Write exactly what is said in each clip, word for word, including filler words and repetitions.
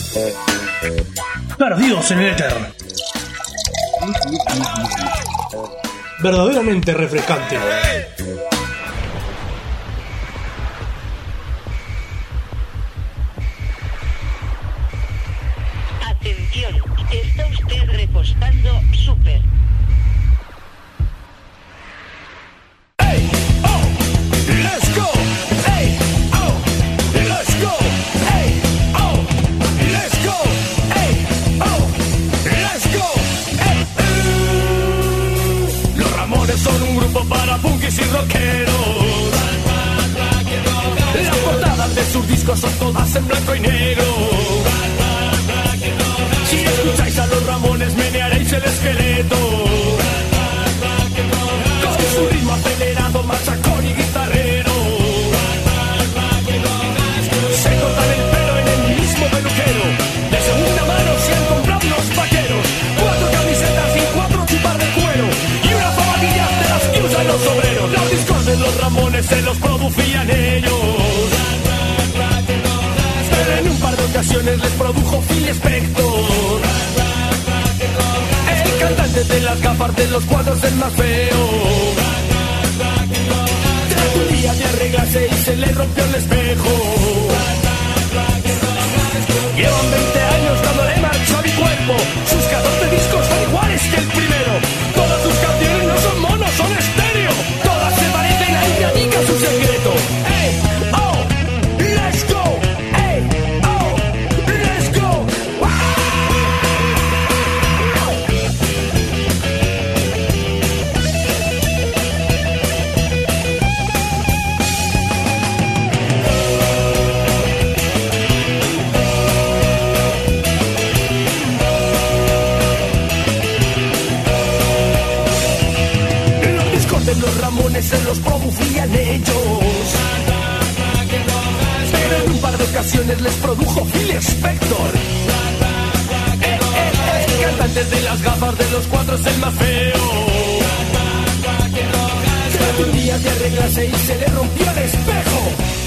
Perdidos en el éter. Verdaderamente refrescante. Atención, está usted repostando súper. Son un grupo para punkis y rockeros. Las portadas de sus discos son todas en blanco y negro. Si escucháis a los Ramones menearéis el esqueleto. Con su ritmo acelerado, machacón y guitarrero. Se cortan el pelo en el mismo peluquero. De segunda mano se han comprado unos vaqueros. Cuatro camisetas y cuatro chupas de cuero. Y una zapatilla de las que usan los obreros. Los discos de los Ramones se los producían ellos. Pero en un par de ocasiones les produjo Phil Spector. El cantante de las gafas de los cuadros, el más feo. Tras un día de arreglarse y se le rompió el espejo. Llevan veinte años dándole marcha a mi cuerpo. Sus catorce discos son iguales que el primero. Todas sus canciones no son monos, son estéreo. Todas se parecen, ahí radica su secreto. Hey, oh, let's go. Hey, oh, let's go. Wow. Los Ramones se los producían ellos. Pero en un par de ocasiones les produjo Phil Spector. Eh, eh, el cantante de las gafas de los cuatro es el más feo. Tras un día de arreglarse y se le rompió el espejo.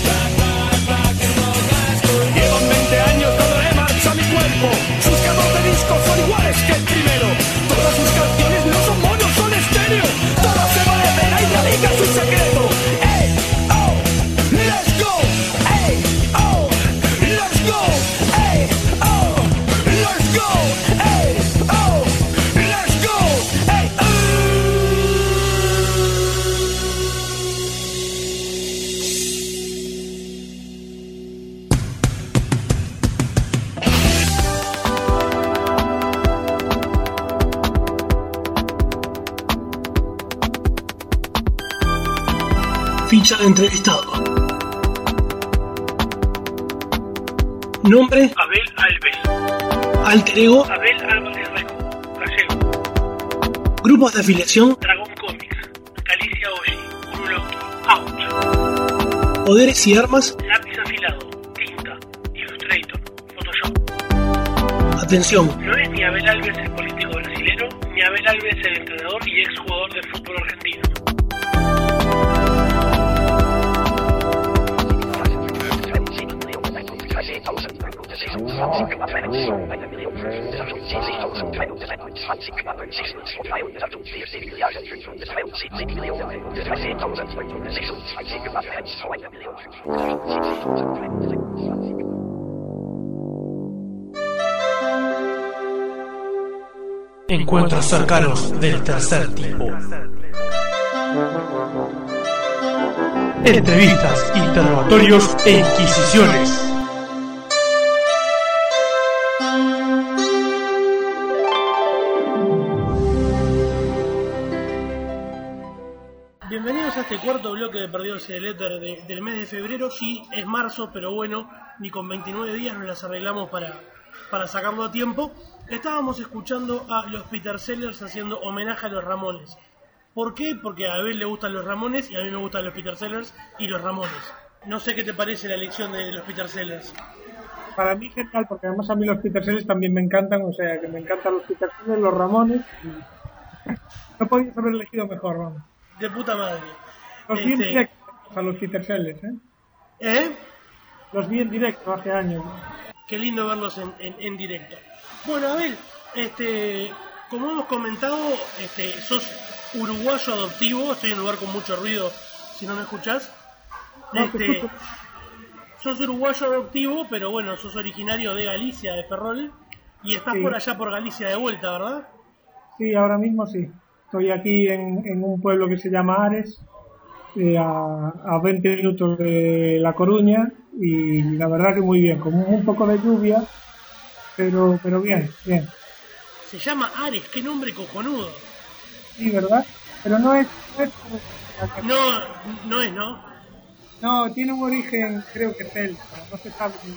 Llevan veinte años dándole marcha a mi cuerpo. Sus catorce discos son iguales que el primero. Todas sus canciones no son monos, son estéreo. Todas se parecen, ahí radica su secreto. Hey, oh, let's go. Hey, oh, let's go. Hey, oh, let's go. Hey, oh, let's go. Hey, Ficha de entrevistado. Nombre: Abel Alves. Alter ego: Abel Álvarez Reco, gallego. Grupos de afiliación: Dragon Comics, Galicia Oji, Uruloki, Ouch. Poderes y armas: lápiz afilado, tinta, Illustrator, Photoshop. Atención: No es ni Abel Alves el político brasilero, ni Abel Alves el entrenador y exjugador de fútbol argentino. Encuentros cercanos del tercer tipo. Entrevistas, interrogatorios e inquisiciones. Bienvenidos a este cuarto bloque de Perdidos en el Éter de, del mes de febrero. Sí, es marzo, pero bueno, ni con veintinueve días nos las arreglamos para, para sacarlo a tiempo. Estábamos escuchando a los Peter Sellers haciendo homenaje a los Ramones. ¿Por qué? Porque a Abel le gustan los Ramones y a mí me gustan los Peter Sellers y los Ramones. No sé qué te parece la elección de los Peter Sellers. Para mí genial, porque además a mí los Peter Sellers también me encantan, o sea, que me encantan los Peter Sellers, los Ramones. Y... no podías haber elegido mejor, vamos. De puta madre. Los este... vi en directo a los Peter Sellers, ¿eh? ¿Eh? Los vi en directo hace años. qué lindo verlos en, en, en directo. Bueno, Abel, este, como hemos comentado, este, sos uruguayo adoptivo. Estoy en un lugar con mucho ruido, si no me escuchás. Este, sos uruguayo adoptivo, pero bueno, sos originario de Galicia, de Ferrol, y estás sí. por allá por Galicia de vuelta, ¿verdad? Sí, ahora mismo sí. Estoy aquí en, en un pueblo que se llama Ares, eh, a, a veinte minutos de La Coruña, y la verdad que muy bien, con un poco de lluvia, pero pero bien, bien. Se llama Ares, qué nombre cojonudo. Sí, ¿verdad? Pero no es... No, es, no, no es, ¿no? No, tiene un origen, creo que celta, no se sabe muy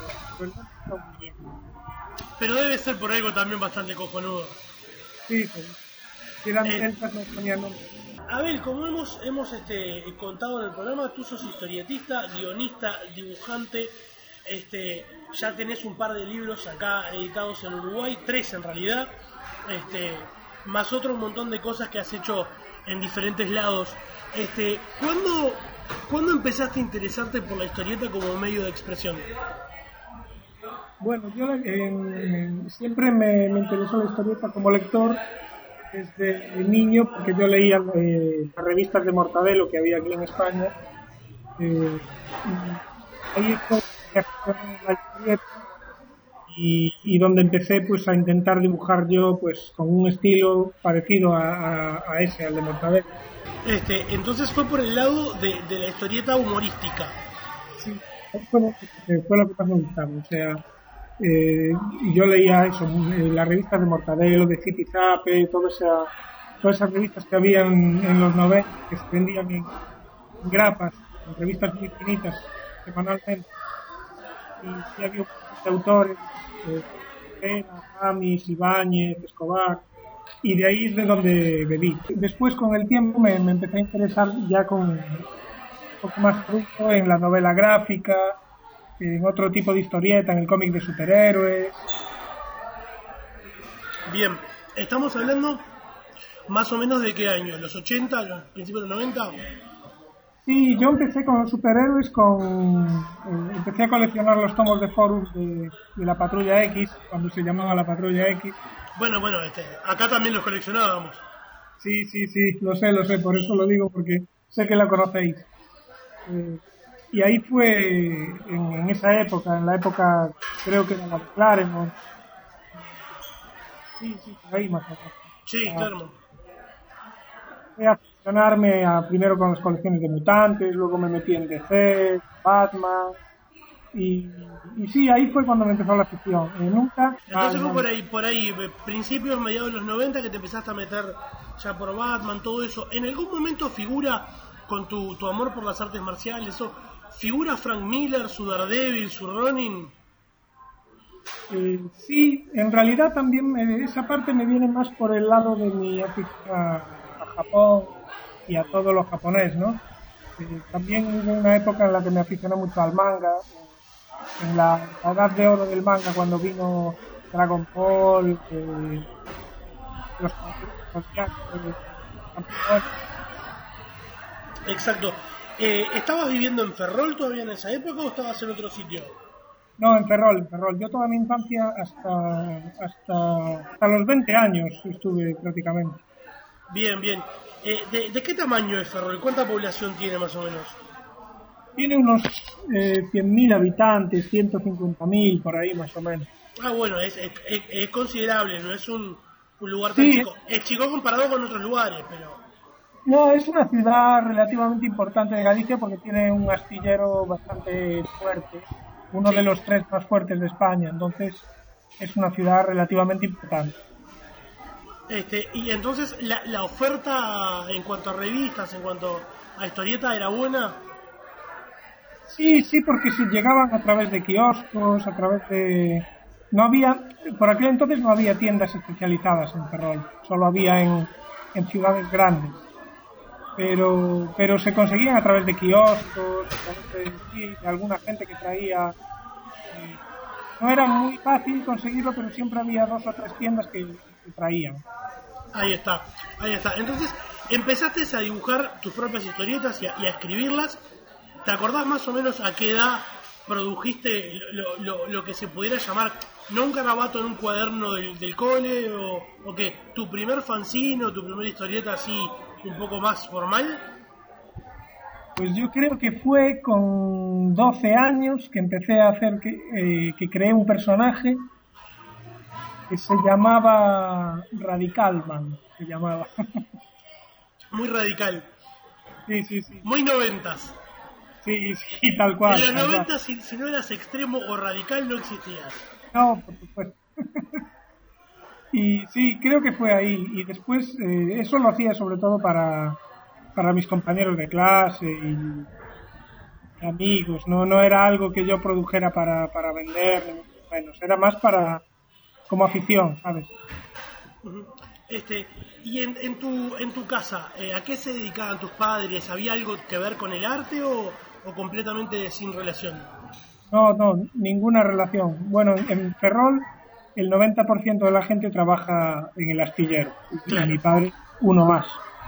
bien. Pero debe ser por algo también bastante cojonudo. Sí, sí. Si eran celtas no ponían nombre. Abel, como hemos, hemos este, contado en el programa, tú sos historietista, guionista, dibujante, este, ya tenés un par de libros acá editados en Uruguay, tres en realidad, este, más otro montón de cosas que has hecho en diferentes lados. Este, ¿cuándo, ¿Cuándo empezaste a interesarte por la historieta como medio de expresión? Bueno, yo eh, siempre me, me interesó la historieta como lector desde niño, porque yo leía eh, las revistas de Mortadelo que había aquí en España. Eh, y ahí fue que la historieta y, y donde empecé pues a intentar dibujar yo pues con un estilo parecido a, a, a ese, al de Mortadelo. Este, entonces fue por el lado de, de la historieta humorística. Sí, fue lo que, fue lo que más me gustaba, o sea, eh, yo leía eso, eh, las revistas de Mortadelo, de Zipizape, toda esa, todas esas revistas que había en, en los noventa, que se vendían en, en grapas, en revistas muy finitas, semanalmente, y sí había un montón de autores, eh, Pena, Jamis, Ibáñez, Escobar, y de ahí es de donde bebí. Después, con el tiempo, me, me empecé a interesar ya con un poco más fruto en la novela gráfica, en otro tipo de historieta, en el cómic de superhéroes. Bien, estamos hablando más o menos de qué año, los ochenta, los principios de los noventa. Sí, yo empecé con los superhéroes, con eh, empecé a coleccionar los tomos de Forus de, de la Patrulla X, cuando se llamaba la Patrulla X. Bueno, bueno, este, acá también los coleccionábamos. Sí, sí, sí, lo sé, lo sé, por eso lo digo, porque sé que la conocéis. Eh, y ahí fue, en, en esa época, en la época, creo que era la de Claremont. Sí, sí, por ahí más o menos. Sí, ah, Claremont. Fui a aficionarme a, primero con las colecciones de mutantes, luego me metí en D C, Batman, y, y sí, ahí fue cuando me empezó la afición. Eh, nunca... Entonces ah, fue no, por ahí, por ahí, principios, mediados de los noventa, que te empezaste a meter ya por Batman, todo eso. ¿En algún momento figura, con tu, tu amor por las artes marciales, o figura Frank Miller, su Daredevil, su Ronin? Eh, sí, en realidad también eh, esa parte me viene más por el lado de mi afición a, a Japón y a todo lo japonés, ¿no? Eh, también hubo una época en la que me aficioné mucho al manga, en la, la edad de oro del manga, cuando vino Dragon Ball, eh, los, los eh, Exacto. Eh, ¿Estabas viviendo en Ferrol todavía en esa época o estabas en otro sitio? No, en Ferrol, en Ferrol. Yo toda mi infancia hasta, hasta, hasta los veinte años estuve prácticamente. Bien, bien. Eh, ¿de, ¿De qué tamaño es Ferrol? ¿Cuánta población tiene más o menos? Tiene unos eh, cien mil habitantes, ciento cincuenta mil, por ahí más o menos. Ah, bueno, es, es, es considerable, no es un, un lugar tan sí, chico. Es chico comparado con otros lugares, pero... No, es una ciudad relativamente importante de Galicia porque tiene un astillero bastante fuerte, uno sí. de los tres más fuertes de España, entonces es una ciudad relativamente importante. Este, y entonces la, la oferta en cuanto a revistas, en cuanto a historieta, ¿era buena? Sí, sí, porque se llegaban a través de kioscos, a través de... No había, por aquel entonces no había tiendas especializadas en Ferrol, solo había en, en ciudades grandes. Pero pero se conseguían a través de kioscos, a través de, sí, de alguna gente que traía. Eh, no era muy fácil conseguirlo, pero siempre había dos o tres tiendas que, que traían. Ahí está, ahí está. Entonces, empezaste a dibujar tus propias historietas y a, y a escribirlas. ¿Te acordás más o menos a qué edad produjiste lo, lo, lo que se pudiera llamar, no un garabato en un cuaderno del, del cole, o, o que tu primer fanzine o tu primera historieta así un poco más formal? Pues yo creo que fue con doce años que empecé a hacer, que, eh, que creé un personaje que se llamaba Radicalman, se llamaba. Muy radical. Sí, sí, sí. Muy noventas. Sí, sí, tal cual. En los tal noventa, cual. si, si no eras extremo o radical, no existías. No, por supuesto. Y sí, creo que fue ahí. Y después, eh, eso lo hacía sobre todo para, para mis compañeros de clase y amigos. No, no era algo que yo produjera para, para vender, ni mucho menos. Era más para, como afición, ¿sabes? Uh-huh. Este, y en, en tu en tu casa, eh, ¿a qué se dedicaban tus padres? ¿Había algo que ver con el arte o, o completamente sin relación? No, no, ninguna relación. Bueno, en Ferrol el noventa por ciento de la gente trabaja en el astillero. Claro. Y mi padre, uno más.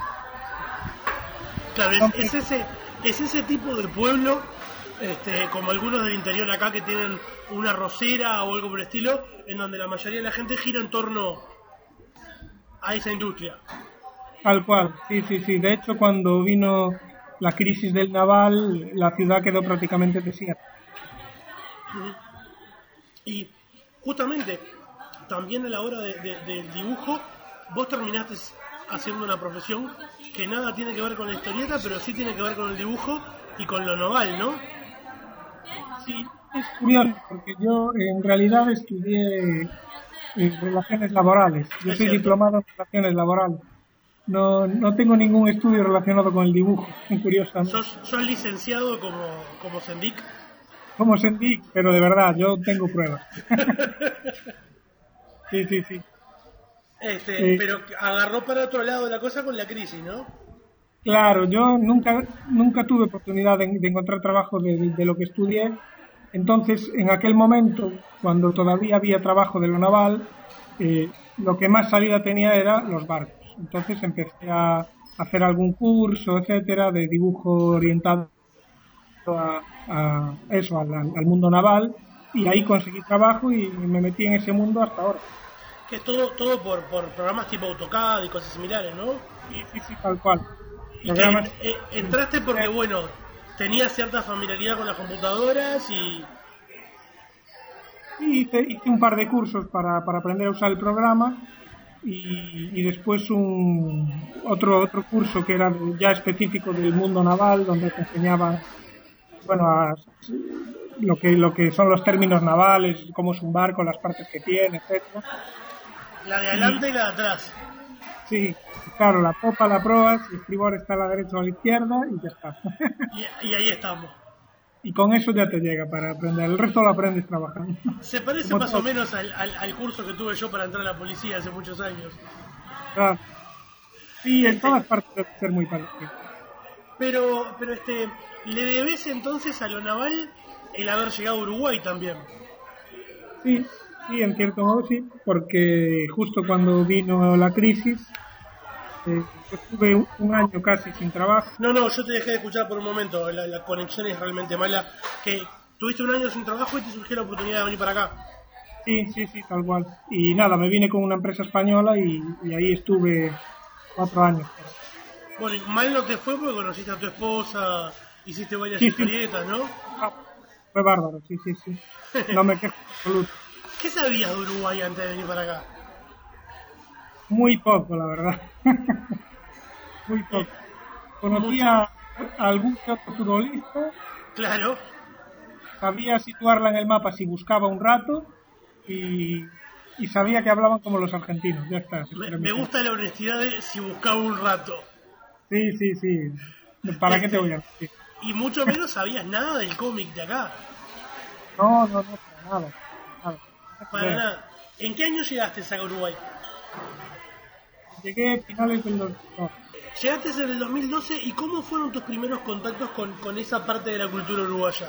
Claro, es, es ese es ese tipo de pueblo, este, como algunos del interior acá que tienen una rosera o algo por el estilo, en donde la mayoría de la gente gira en torno a esa industria. Tal cual, sí, sí, sí. De hecho, cuando vino la crisis del naval, la ciudad quedó prácticamente desierta. Uh-huh. Y justamente, también a la hora de, de, del dibujo, vos terminaste haciendo una profesión que nada tiene que ver con la historieta, pero sí tiene que ver con el dibujo y con lo naval, ¿no? Sí, es curioso, porque yo en realidad estudié eh, relaciones laborales. Yo Es soy cierto. diplomado en relaciones laborales. No, no tengo ningún estudio relacionado con el dibujo, curiosamente. ¿Sos, sos licenciado como, como Sendic? Como sentí, pero de verdad, yo tengo pruebas. Sí, sí, sí. Este, Eh, pero agarró para otro lado la cosa con la crisis, ¿no? Claro, yo nunca nunca tuve oportunidad de, de encontrar trabajo de, de, de lo que estudié. Entonces, en aquel momento, cuando todavía había trabajo de lo naval, eh, lo que más salida tenía era los barcos. Entonces empecé a hacer algún curso, etcétera, de dibujo orientado a, a eso, al, al mundo naval, y ahí conseguí trabajo y me metí en ese mundo hasta ahora. Que es todo, todo por, por programas tipo AutoCAD y cosas similares, ¿no? Sí, sí, sí, tal cual. Y que Programas, eh, entraste porque, bueno, tenías cierta familiaridad con las computadoras y... y hice, hice un par de cursos para, para aprender a usar el programa y, y después un otro otro curso que era ya específico del mundo naval, donde te enseñaba, bueno, a, lo que lo que son los términos navales, cómo es un barco, las partes que tiene, etcétera. La de adelante y la de atrás. Sí, claro, la popa, la proa, si el estribor está a la derecha o a la izquierda y ya está. Y, y ahí estamos. Y con eso ya te llega para aprender. El resto lo aprendes trabajando. Se parece Como más todo. o menos al, al, al curso que tuve yo para entrar a la policía hace muchos años. Claro. Sí, en Este- todas partes debe ser muy parecido. Pero, pero este, ¿le debes entonces a lo naval el haber llegado a Uruguay también? Sí, sí, en cierto modo sí, porque justo cuando vino la crisis, eh, yo estuve un, un año casi sin trabajo. No, no, yo te dejé de escuchar por un momento, la, la conexión es realmente mala. Que tuviste un año sin trabajo y te surgió la oportunidad de venir para acá. Sí, sí, sí, tal cual. Y nada, me vine con una empresa española y, y ahí estuve cuatro años. Bueno, y mal no te fue porque conociste a tu esposa, hiciste varias Sí, sí. historietas, ¿no? Ah, fue bárbaro, sí, sí, sí. No me quejo en absoluto. ¿Qué sabías de Uruguay antes de venir para acá? Muy poco, la verdad. Muy poco. Conocía a algún que otro futbolista, Claro, sabía situarla en el mapa si buscaba un rato y, y sabía que hablaban como los argentinos. Ya está. me, Era mi me cosa. gusta la honestidad de si buscaba un rato. Sí, sí, sí. ¿Para qué te voy a decir? Y mucho menos sabías nada del cómic de acá. No, no, no, para nada. nada. Para nada. ¿En qué año llegaste a Uruguay? Llegué a finales del dos mil dos. Llegaste en el dos mil doce y ¿cómo fueron tus primeros contactos con, con esa parte de la cultura uruguaya?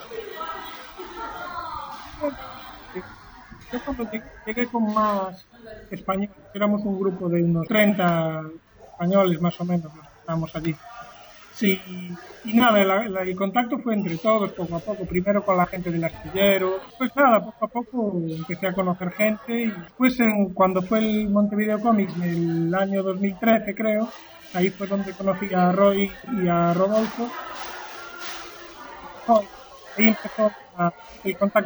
Yo cuando llegué, llegué con más españoles, éramos un grupo de unos treinta españoles más o menos, los que estábamos allí. Sí. Y, y nada, la, la, el contacto fue entre todos, poco a poco. Primero con la gente del astillero. Pues nada, poco a poco empecé a conocer gente. Y después, en, cuando fue el Montevideo Comics, en el año dos mil trece, creo, ahí fue donde conocí a Roy y a Rodolfo. Oh, ahí empezó a, el contacto.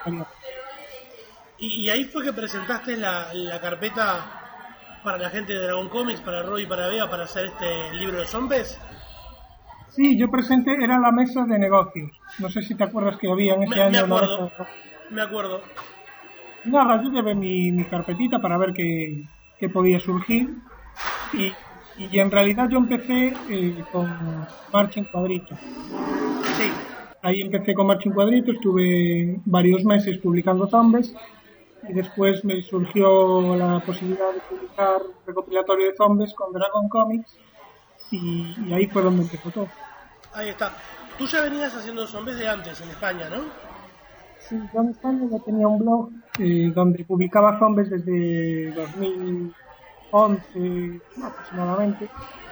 Y, y ahí fue que presentaste la, la carpeta para la gente de Dragon Comics, para Roy y para Bea, para hacer este libro de zombies. Sí, yo presenté, era la mesa de negocios. No sé si te acuerdas que había en ese me, año. Me acuerdo, no, me acuerdo. Nada, yo llevé mi, mi carpetita para ver qué, qué podía surgir. Y, y en realidad yo empecé eh, con Marcha en Cuadrito. Sí. Ahí empecé con Marcha en Cuadrito, estuve varios meses publicando zombies. Y después me surgió la posibilidad de publicar un recopilatorio de zombies con Dragon Comics. Y, y ahí fue donde empezó todo. Ahí está. Tú ya venías haciendo zombies de antes en España, ¿no? Sí, yo en España ya tenía un blog eh, donde publicaba zombies desde dos mil once aproximadamente.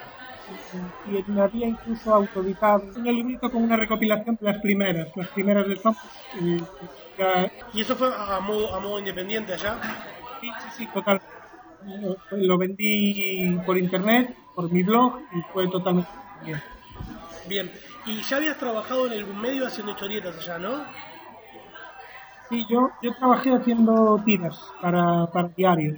Y, y me había incluso autoeditado un librito con una recopilación de las primeras, las primeras de zombies. Eh, ya... ¿Y eso fue a modo, a modo independiente allá? Sí, sí, sí, total. Lo, lo vendí por internet, por mi blog, y fue totalmente bien. Bien. ¿Y ya habías trabajado en algún medio haciendo historietas allá, no? Sí, yo, yo trabajé haciendo tiras para, para diarios.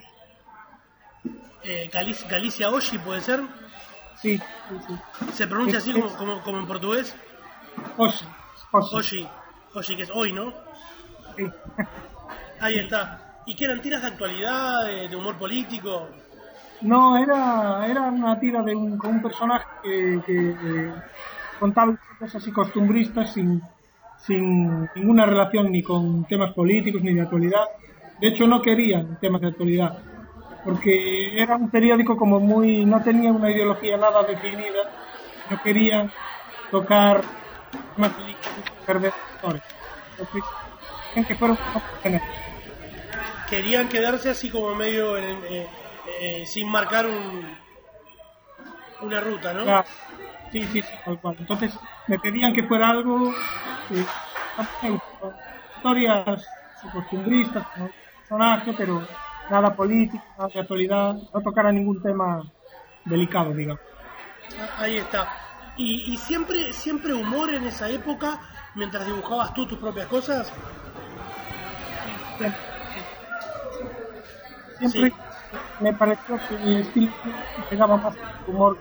Eh, Galicia, Galicia Oshi, ¿puede ser? Sí, sí, sí. ¿Se pronuncia es, así como, como, como en portugués? Oshi. Oshi. Oshi. Oshi, que es hoy, ¿no? Sí. Ahí está. ¿Y qué eran tiras de actualidad, de, de humor político? No, era, era una tira de un, con un personaje que, que eh, contaba historias así costumbristas sin, sin ninguna relación ni con temas políticos ni de actualidad. De hecho, no querían temas de actualidad, porque era un periódico como muy, no tenía una ideología nada definida, no querían tocar temas políticos, perder historias. Entonces, querían que fueron querían quedarse así como medio en, eh, eh, sin marcar un, una ruta, ¿no? Claro. Sí, sí, sí, tal cual. Entonces me pedían que fuera algo, eh, historias costumbristas, con personaje, pero nada político, nada de actualidad, no tocara ningún tema delicado, digamos. Ahí está. ¿Y, y siempre, siempre humor en esa época, mientras dibujabas tú tus propias cosas? Siempre, siempre sí. Me pareció que mi estilo pegaba más humor.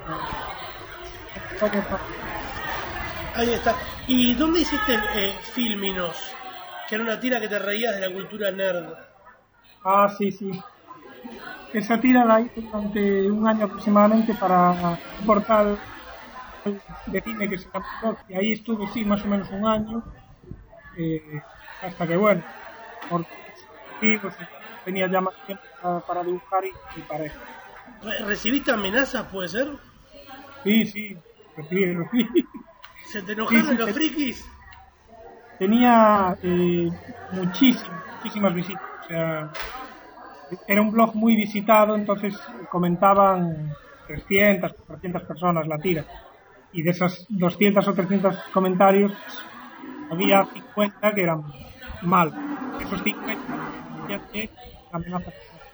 Ahí está. ¿Y dónde hiciste eh, Filminos? Que era una tira que te reías de la cultura nerd. Ah, sí, sí. Esa tira la hice durante un año aproximadamente para un portal de cine que se llama, y ahí estuve, sí, más o menos un año, eh, hasta que, bueno, por motivos tenía ya más tiempo para, para dibujar y, y para eso. ¿Recibiste amenazas, puede ser? Sí, sí, recibí, recibí. ¿Se te enojaron sí, sí, los te... frikis? Tenía eh, muchísimas, muchísimas visitas, o sea, era un blog muy visitado, entonces comentaban trescientas, cuatrocientas personas la tira, y de esas doscientos o trescientos comentarios había cincuenta que eran mal. Esos cincuenta ya que amenazas.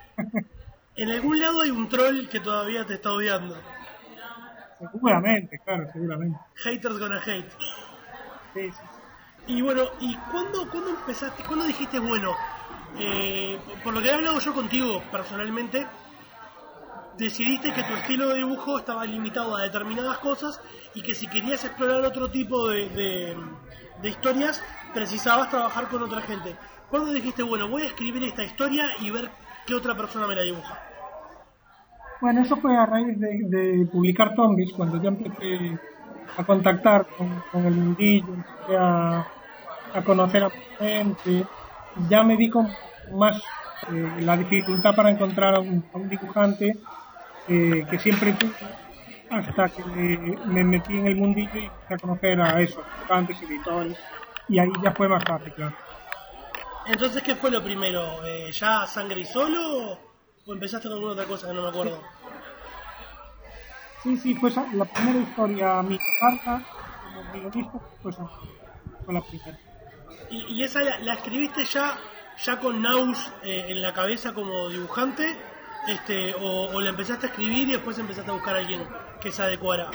En algún lado hay un troll que todavía te está odiando. Seguramente, claro, seguramente. Haters gonna hate. Sí, sí. Y bueno, ¿y cuándo, cuándo empezaste, cuándo dijiste, bueno, eh, por lo que he hablado yo contigo personalmente, decidiste que tu estilo de dibujo estaba limitado a determinadas cosas y que si querías explorar otro tipo de, de, de historias, precisabas trabajar con otra gente? ¿Cuándo dijiste, bueno, voy a escribir esta historia y ver qué otra persona me la dibuja? Bueno, eso fue a raíz de, de publicar zombies, cuando yo empecé a contactar con, con el mundillo, empecé a, a conocer a gente, ya me di con más eh, la dificultad para encontrar a un, a un dibujante eh, que siempre tuve, hasta que me, me metí en el mundillo y empecé a conocer a esos dibujantes, editores, y ahí ya fue más fácil, claro. Entonces, ¿qué fue lo primero? Eh, ¿Ya Sangre y Solo o empezaste con alguna otra cosa que no me acuerdo? Sí, sí, fue esa- la primera historia mi carta como guionista, pues fue la primera. ¿Y, y esa la, la escribiste ya ya con Naus eh, en la cabeza como dibujante? este o, o la empezaste a escribir y después empezaste a buscar a alguien que se adecuara?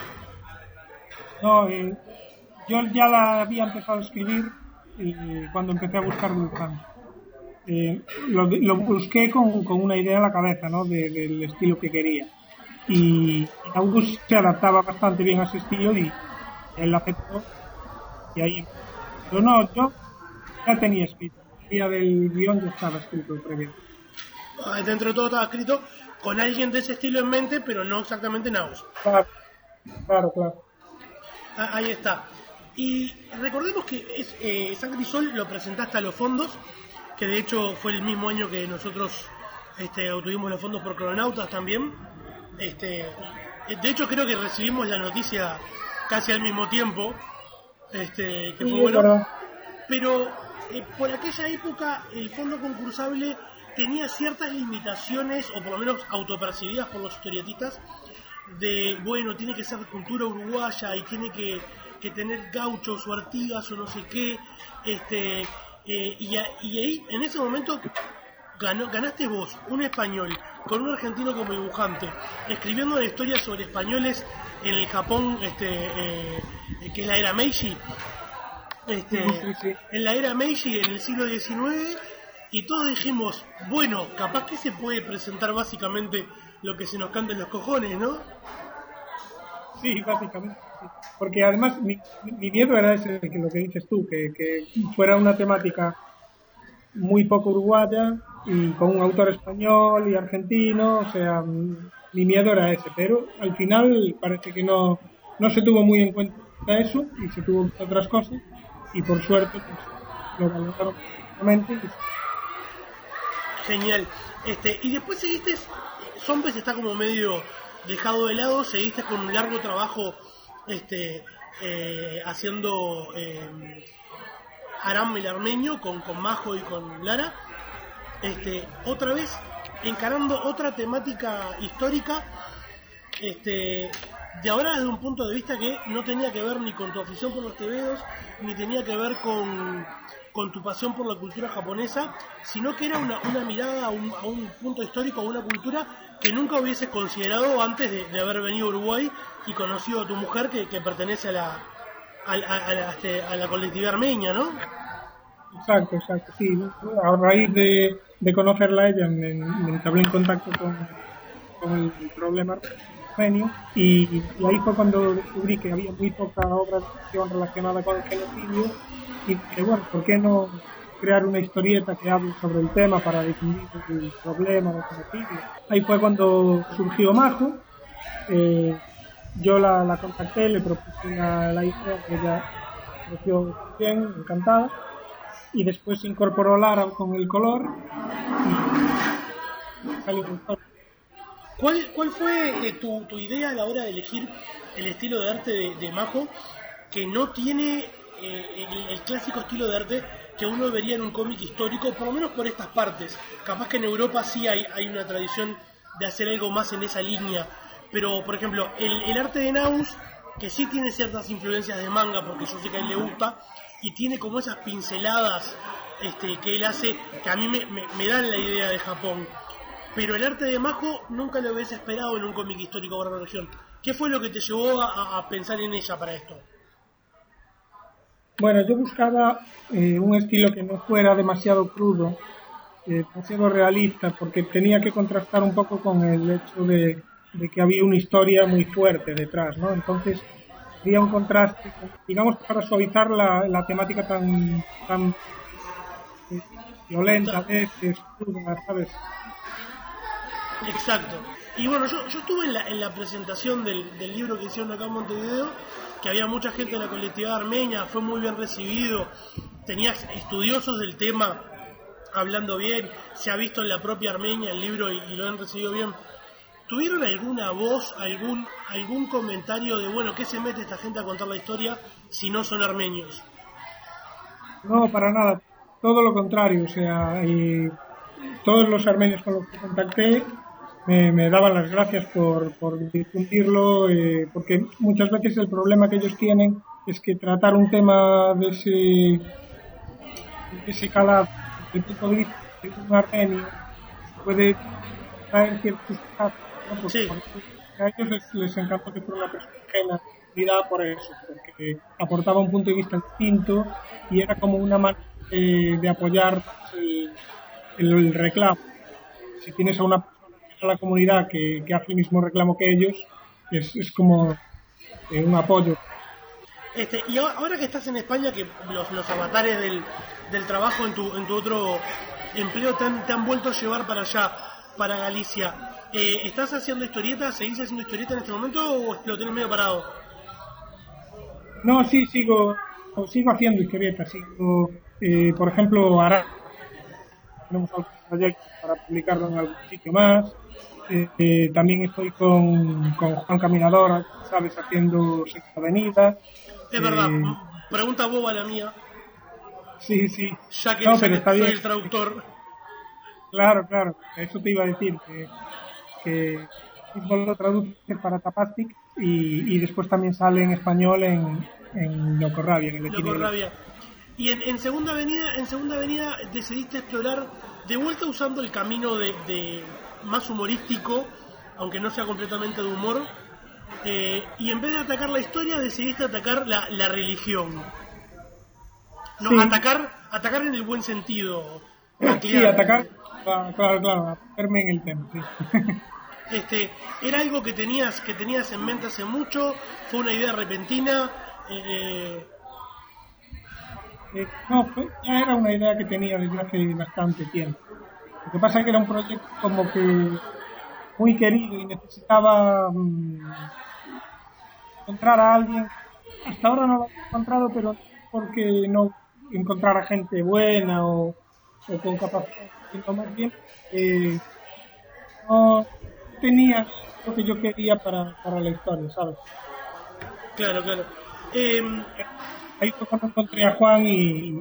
No, eh, yo ya la había empezado a escribir eh, cuando empecé a buscar dibujante. Eh, lo, lo busqué con, con una idea en la cabeza, ¿no? De, del estilo que quería. Y August se adaptaba bastante bien a ese estilo y él lo aceptó. Y ahí. Pero no, yo ya tenía escrito. El día del guión ya estaba escrito previo. Ah, dentro de todo estaba escrito con alguien de ese estilo en mente, pero no exactamente Naus. Claro, claro, claro. Ah, ahí está. Y recordemos que es, eh, Sangre y Sol lo presentaste a los fondos, que de hecho fue el mismo año que nosotros este, obtuvimos los fondos por Cronautas también. Este, de hecho creo que recibimos la noticia casi al mismo tiempo, este, que Sí, fue bueno. pero- Pero eh, por aquella época el fondo concursable tenía ciertas limitaciones, o por lo menos autopercibidas por los historietistas, de, bueno, tiene que ser cultura uruguaya y tiene que, que tener gauchos o artigas o no sé qué, este eh, y, a- y ahí, en ese momento, ganó, ganaste vos, un español, con un argentino como dibujante, escribiendo una historia sobre españoles en el Japón, este eh, que es la era Meiji, este, Sí, sí, sí. en la era Meiji, en el siglo diecinueve, y todos dijimos, bueno, capaz que se puede presentar básicamente lo que se nos canta en los cojones, ¿no? Sí, básicamente. Sí. Porque además mi, mi miedo era ese, que lo que dices tú, que, que fuera una temática muy poco uruguaya y con un autor español y argentino, o sea, mm, mi miedo era ese, pero al final parece que no, no se tuvo muy en cuenta eso y se tuvo en cuenta otras cosas y por suerte pues lo valoraron perfectamente y Genial. Este, y después seguiste, Zombies está como medio dejado de lado, seguiste con un largo trabajo este, eh, haciendo eh, Aram el Armenio con, con Majo y con Lara. Este, otra vez encarando otra temática histórica, este, de ahora desde un punto de vista que no tenía que ver ni con tu afición por los tebeos, ni tenía que ver con, con tu pasión por la cultura japonesa, sino que era una, una mirada a un, a un punto histórico, a una cultura que nunca hubieses considerado antes de, de haber venido a Uruguay y conocido a tu mujer que, que pertenece a la, a, a- a la, este, a la colectividad armenia, ¿no? exacto, exacto, sí. A raíz de, de conocerla a ella me, me entablé en contacto con, con el, el problema armenio y, y ahí fue cuando descubrí que había muy poca obra de ficción relacionada con el genocidio y que bueno, ¿por qué no crear una historieta que hable sobre el tema para difundir el problema del genocidio? Ahí fue cuando surgió Majo, eh, yo la, la contacté, le propuse la, la idea, que ella pareció bien, encantada, y después se incorporó Lara con el color y salió un historia. ¿Cuál, cuál fue eh, tu, tu idea a la hora de elegir el estilo de arte de, de Majo, que no tiene eh, el, el clásico estilo de arte que uno vería en un cómic histórico, por lo menos por estas partes? Capaz que en Europa sí hay, hay una tradición de hacer algo más en esa línea, pero por ejemplo, el, el arte de Naus, que sí tiene ciertas influencias de manga, porque yo sé que a él le gusta, y tiene como esas pinceladas este, que él hace, que a mí me, me, me dan la idea de Japón. Pero el arte de Majo nunca lo hubiese esperado en un cómic histórico para la región. ¿Qué fue lo que te llevó a, a pensar en ella para esto? Bueno, yo buscaba eh, un estilo que no fuera demasiado crudo, eh, demasiado realista, porque tenía que contrastar un poco con el hecho de, de que había una historia muy fuerte detrás, ¿no? Entonces, había un contraste, digamos, para suavizar la, la temática tan, tan eh, violenta a veces, cruda, ¿sabes? Exacto. Y bueno, yo, yo estuve en la, en la presentación del, del libro que hicieron acá en Montevideo, que había mucha gente de la colectividad armenia, fue muy bien recibido, tenía estudiosos del tema hablando bien, se ha visto en la propia Armenia el libro y, y lo han recibido bien. ¿Tuvieron alguna voz, algún algún comentario de, bueno, qué se mete esta gente a contar la historia si no son armenios? No, para nada, todo lo contrario, o sea, eh, todos los armenios con los que contacté me, me daban las gracias por, por difundirlo, eh, porque muchas veces el problema que ellos tienen es que tratar un tema de ese, de ese calado, desde el punto de vista de un armenio, puede traer ciertos casos, ¿no? Porque Sí. a ellos les, les encantó que fuera una persona ajena por eso, porque aportaba un punto de vista distinto y era como una manera de, de apoyar el, el, el reclamo. Si tienes a una persona en la comunidad que, que hace el mismo reclamo que ellos, es, es como eh, un apoyo. Este, y ahora que estás en España, que los, los avatares del, del trabajo en tu, en tu otro empleo te han, te han vuelto a llevar para allá, para Galicia, eh, ¿estás haciendo historietas? ¿Seguís haciendo historietas en este momento o lo tenés medio parado? No, sí, sigo sigo haciendo historietas. Sigo, eh, por ejemplo, ahora tenemos algún proyecto para publicarlo en algún sitio más. Eh, eh, también estoy con, con Juan Caminador, ¿sabes? Haciendo Sexta Avenida. Es verdad, Eh, pregunta boba la mía, sí, sí. ya que, No, ya pero que está soy bien. el traductor. Claro, claro. Eso te iba a decir, que, que mismo lo traduce para Tapastic y, y después también sale en español en, en Locorrabia, en el Loco Rabia. Y en, en Segunda Avenida, en Segunda Avenida decidiste explorar de vuelta usando el camino de, de más humorístico, aunque no sea completamente de humor, eh, y en vez de atacar la historia decidiste atacar la, la religión. No, Sí. atacar, atacar en el buen sentido. Sí, taclear. atacar, claro, claro, claro, atacarme en el tema, sí. Este, ¿era algo que tenías que tenías en mente hace mucho? ¿Fue una idea repentina? Eh, Eh, no, fue- ya era una idea que tenía desde hace bastante tiempo. Lo que pasa es que era un proyecto como que muy querido y necesitaba mm, encontrar a alguien. Hasta ahora no lo he encontrado, pero porque no encontrar a gente buena o, o con capacidad, sino más bien eh, no tenía lo que yo quería para, para la historia, ¿sabes? claro, claro. Eh, Ahí fue cuando encontré a Juan y... y,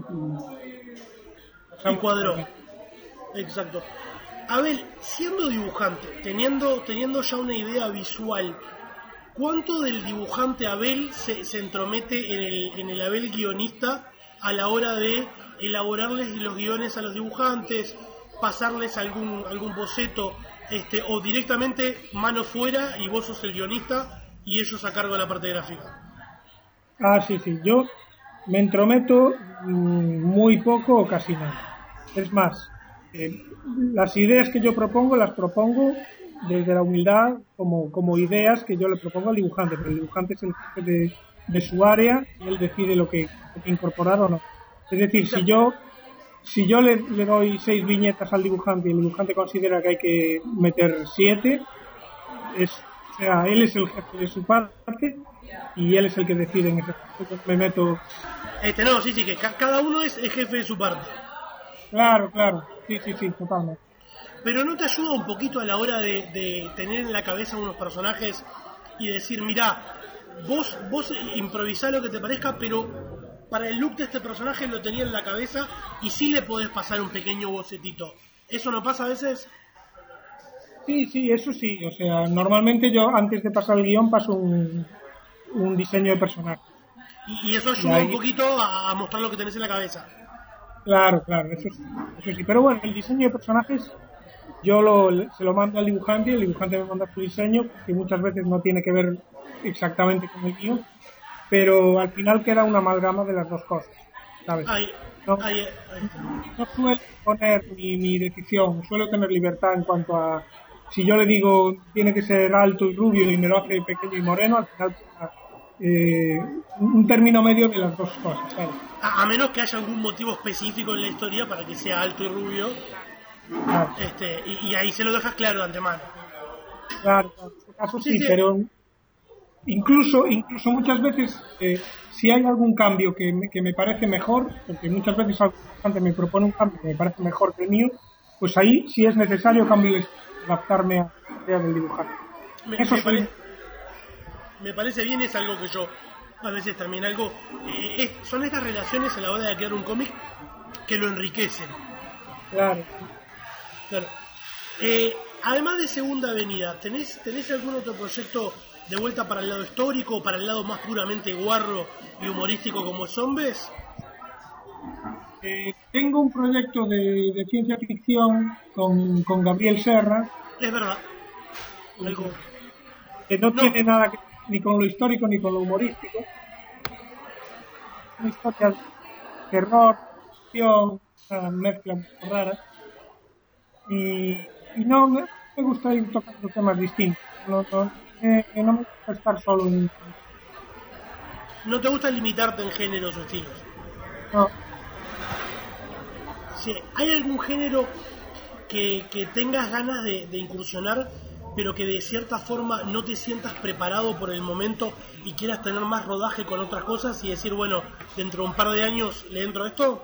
y cuadró. Exacto. Abel, siendo dibujante, teniendo, teniendo ya una idea visual, ¿cuánto del dibujante Abel se, se entromete en el, en el Abel guionista a la hora de elaborarles los guiones a los dibujantes, pasarles algún, algún boceto, este, o directamente mano fuera y vos sos el guionista y ellos a cargo de la parte gráfica? Ah, sí, sí. Yo me entrometo mm, muy poco o casi nada. Es más, eh, las ideas que yo propongo las propongo desde la humildad como, como ideas que yo le propongo al dibujante, pero el dibujante es el jefe de, de su área y él decide lo que, lo que incorporar o no. Es decir, si yo si yo le, le doy seis viñetas al dibujante y el dibujante considera que hay que meter siete, es, o sea, él es el jefe de su parte y él es el que decide en ese aspecto. Me meto... Este, no, sí, sí, que ca- cada uno es, es jefe de su parte. Claro, claro. Sí, sí, sí, totalmente. Pero ¿no te ayuda un poquito a la hora de, de tener en la cabeza unos personajes y decir, mirá, vos, vos improvisá lo que te parezca, pero para el look de este personaje lo tenía en la cabeza y sí le podés pasar un pequeño bocetito? ¿Eso no pasa a veces? Sí, sí, eso sí. O sea, normalmente yo antes de pasar el guión paso un, un diseño de personaje. Y, y eso ayuda ahí- un poquito a, a mostrar lo que tenés en la cabeza. Claro, claro, eso sí, eso sí. Pero bueno, el diseño de personajes yo lo, se lo mando al dibujante y el dibujante me manda su diseño, que muchas veces no tiene que ver exactamente con el mío, pero al final queda una amalgama de las dos cosas, ¿sabes? Ahí, No. ahí, ahí. No suelo poner mi, mi decisión, suelo tener libertad en cuanto a si yo le digo tiene que ser alto y rubio y me lo hace pequeño y moreno, al final eh, un término medio de las dos cosas, ¿sabes? A, a menos que haya algún motivo específico en la historia para que sea alto y rubio, Claro, este, y, y ahí se lo dejas claro de antemano. claro, claro, en este caso sí, Sí, sí. pero incluso incluso muchas veces eh, si hay algún cambio que me, que me parece mejor, porque muchas veces algún dibujante me propone un cambio que me parece mejor que el mío, pues ahí si es necesario cambio el estilo, adaptarme a la idea del dibujante. Me, Eso me sí. pare- me parece bien, es algo que yo a veces también algo eh, es- son estas relaciones a la hora de crear un cómic que lo enriquecen. Claro. Claro. Eh, además de Segunda Avenida, ¿tenés, ¿tenés algún otro proyecto de vuelta para el lado histórico o para el lado más puramente guarro y humorístico como Zombies? Eh, tengo un proyecto de, de ciencia ficción con, con Gabriel Serra. Es verdad. Algo... Que no, no tiene nada que ver ni con lo histórico ni con lo humorístico. Una historia de terror, ficción, una mezcla muy rara. Y, y no me, me gusta ir tocando temas distintos. No, no, eh, no me gusta estar solo en... No te gusta limitarte en géneros o estilos. No. Sí, ¿hay algún género que, que tengas ganas de, de incursionar, pero que de cierta forma no te sientas preparado por el momento y quieras tener más rodaje con otras cosas y decir, bueno, dentro de un par de años le entro a esto?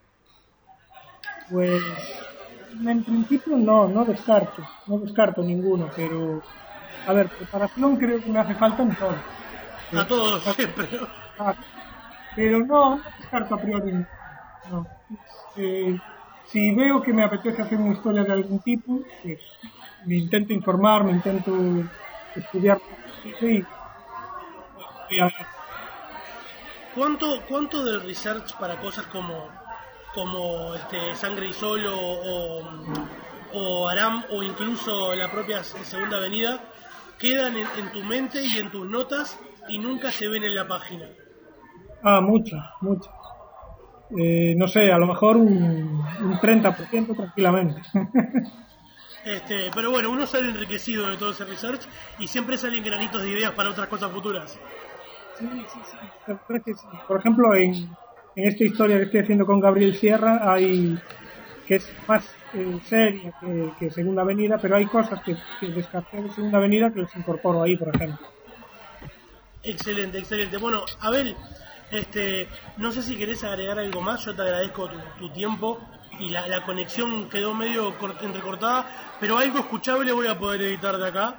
Pues en principio no, no descarto, no descarto ninguno, pero a ver, preparación creo que me hace falta en todo. A todos siempre, ¿no? Pero no, no descarto a priori. No. Eh, si veo que me apetece hacer una historia de algún tipo, pues me intento informar, me intento estudiar y, y a... ¿Cuánto, cuánto de research para cosas como como este Sangre y Sol o, o, o Aram o incluso la propia Segunda Avenida quedan en, en tu mente y en tus notas y nunca se ven en la página? Ah, muchas, muchas. Eh, no sé, a lo mejor un, un treinta por ciento tranquilamente. Este, pero bueno, uno sale enriquecido de todo ese research y siempre salen granitos de ideas para otras cosas futuras. Sí, sí, sí. Por ejemplo, en, en esta historia que estoy haciendo con Gabriel Sierra, hay que es más eh, seria que, que Segunda Avenida, pero hay cosas que, que descarté de Segunda Avenida que les incorporo ahí, por ejemplo. Excelente, excelente. Bueno, Abel, este, no sé si querés agregar algo más. Yo te agradezco tu, tu tiempo y la, la conexión quedó medio cort- entrecortada, pero algo escuchable voy a poder editar de acá.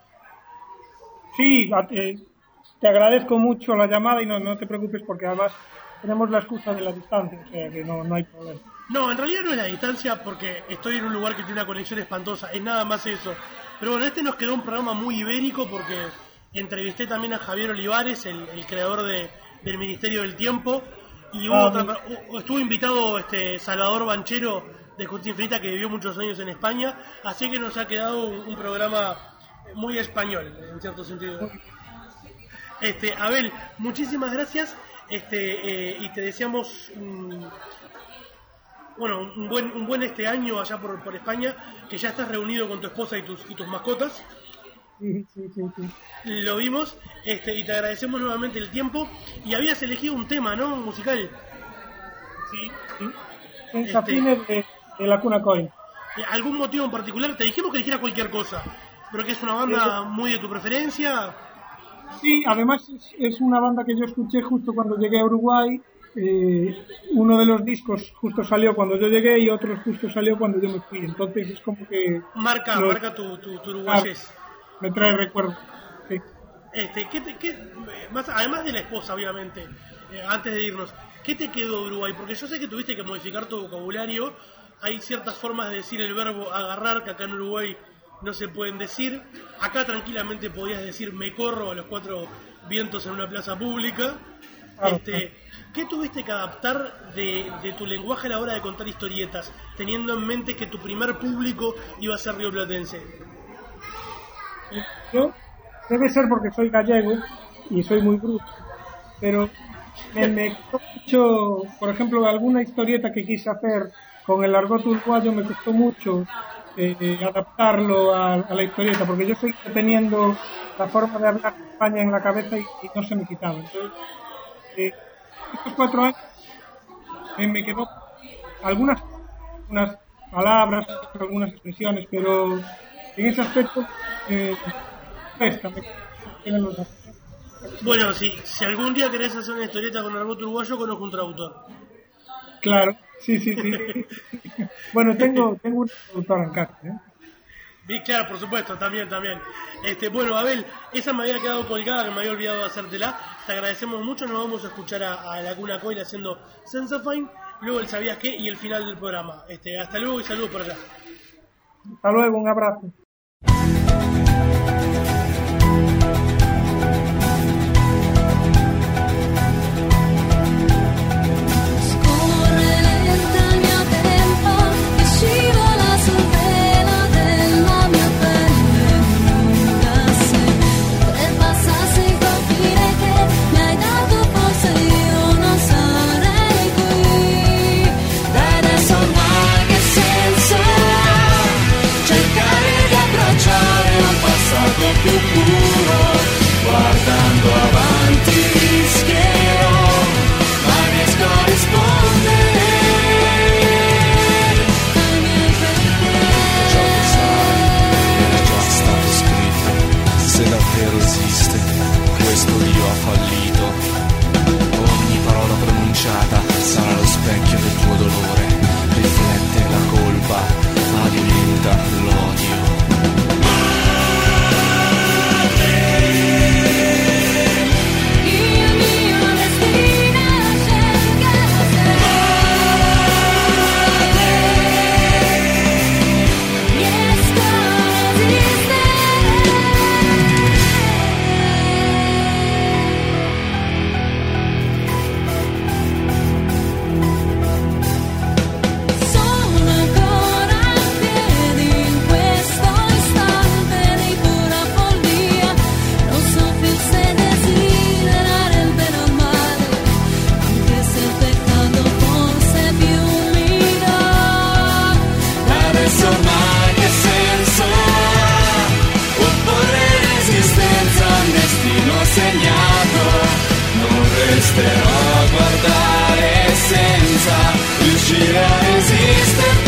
Sí, eh, te agradezco mucho la llamada y no, no te preocupes porque además tenemos la excusa de la distancia, o sea que no, no hay problema. No, en realidad no es la distancia porque estoy en un lugar que tiene una conexión espantosa, es nada más eso. Pero bueno, este nos quedó un programa muy ibérico porque entrevisté también a Javier Olivares, el, el creador de, del Ministerio del Tiempo, y hubo ah, otra, estuvo invitado este Salvador Banchero de Justicia Infinita, que vivió muchos años en España, así que nos ha quedado un, un programa muy español, en cierto sentido. Este, Abel, muchísimas gracias, este, eh, y te deseamos un, bueno, un buen, un buen este año allá por, por España, que ya estás reunido con tu esposa y tus, y tus mascotas. Sí, sí, sí, sí. Lo vimos, este, y te agradecemos nuevamente el tiempo. Y habías elegido un tema, ¿no? Musical. Sí, sí. Sensaciones este, de, de la Cuna Coin. ¿Algún motivo en particular? Te dijimos que eligieras cualquier cosa, pero que es una banda sí, muy de tu preferencia. Sí, además es, es una banda que yo escuché justo cuando llegué a Uruguay. Eh, uno de los discos justo salió cuando yo llegué y otro justo salió cuando yo me fui. Entonces es como que... Marca, los, marca tu, tu, tu uruguayés. Ah, me trae recuerdo. Sí. Este, ¿qué te, qué, más, además de la esposa, obviamente, eh, antes de irnos, ¿qué te quedó de Uruguay? Porque yo sé que tuviste que modificar tu vocabulario. Hay ciertas formas de decir el verbo agarrar que acá en Uruguay no se pueden decir. Acá tranquilamente podías decir me corro a los cuatro vientos en una plaza pública. Este, ¿qué tuviste que adaptar de, de tu lenguaje a la hora de contar historietas, teniendo en mente que tu primer público iba a ser rioplatense? Yo, debe ser porque soy gallego y soy muy bruto, pero me, me costó mucho, por ejemplo, alguna historieta que quise hacer con el argot uruguayo me costó mucho eh, adaptarlo a, a la historieta, porque yo estoy teniendo la forma de hablar de España en la cabeza y, y no se me quitaba. Entonces, eh, estos cuatro años eh, me quedó algunas unas palabras, algunas expresiones, pero en ese aspecto eh, esta, me, bueno, si, si algún día querés hacer una historieta con argot uruguayo, conozco un traductor. Claro, sí, sí, sí. Bueno, tengo tengo un traductor en casa, ¿eh? Claro, por supuesto, también, también. Este, bueno, Abel, esa me había quedado colgada, que me había olvidado de hacértela. Te agradecemos mucho, nos vamos a escuchar a, a la Cuna Coil haciendo Sensafine, luego el Sabías Qué y el final del programa. Este, hasta luego y saludos por allá. Hasta luego, un abrazo. Più puro, guardando avanti rischierò, ma riesco a rispondere ai miei perché. Ciò che sai era già stato scritto, se davvero esiste, questo Dio ha fallito. Ogni parola pronunciata sarà lo specchio del tuo dolore, riflette la colpa, alimenta l'odio. Resterò a guardare senza riuscire a resisterti.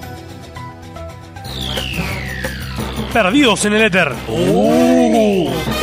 Perdidos en el éter. Oh.